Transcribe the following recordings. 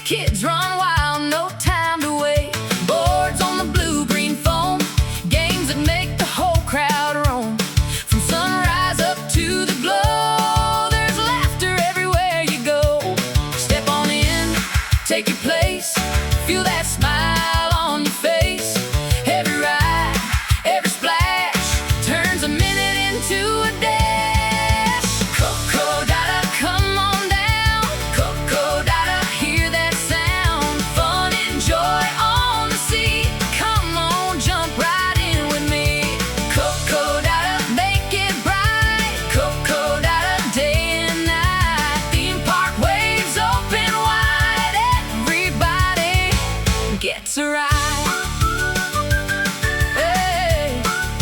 Kids run wild, no time to wait. Boards on the blue-green foam, games that make the whole crowd roam. From sunrise up to the glow, there's laughter everywhere you go. Step on in, take your place, feel that smile on your face. Every ride, every splash turns a minute into a dash. Kokodata, come on down. Kokodata, hear that sound. Fun and joy on the sea. Come on, jump right in with me. Kokodata, make it bright. Kokodata, day and night. Theme park waves open wide. Everybody gets a ride. Hey.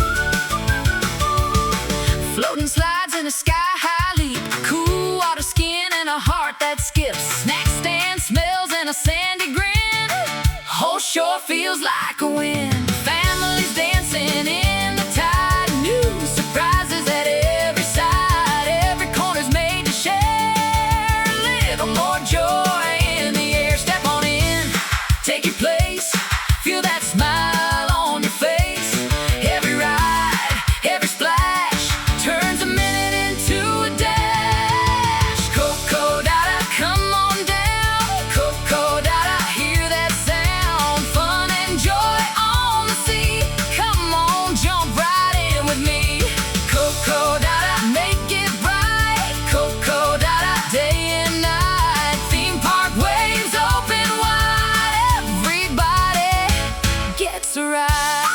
Floating slides in a sky-high leap, cool water skin and a heart that skips. Snack stand smells and a sandy grin. Whole shore feels like a win. Families dancing in the tide. New surprises at every side. Every corner's made to share. A little more joy in the air. Step on in, take your place. Feel that smile on your face. Every ride, every splash turns a minute into a dash. Kokodata, come on down. Kokodata, hear that sound. Fun and joy on the sea. Come on, jump right in with me. Kokodata, make it bright. Kokodata, day and night. Theme park waves open wide. Everybody gets a ride.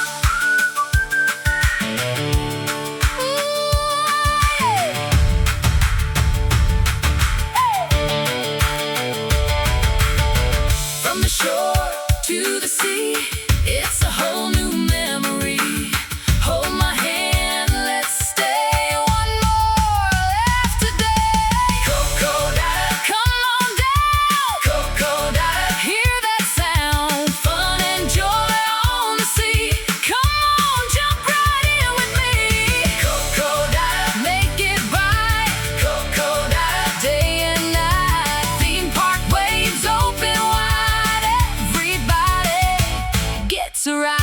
From the shore to the sea, it's a whole new memory. Hold my hand, let's stay. One more laugh today. Kokodata, come on down. Kokodata, hear that sound. Fun and joy on the sea. Come on, jump right in with me. Kokodata, make it bright. Kokodata, day and night. Theme park waves open wide. Everybody gets a ride.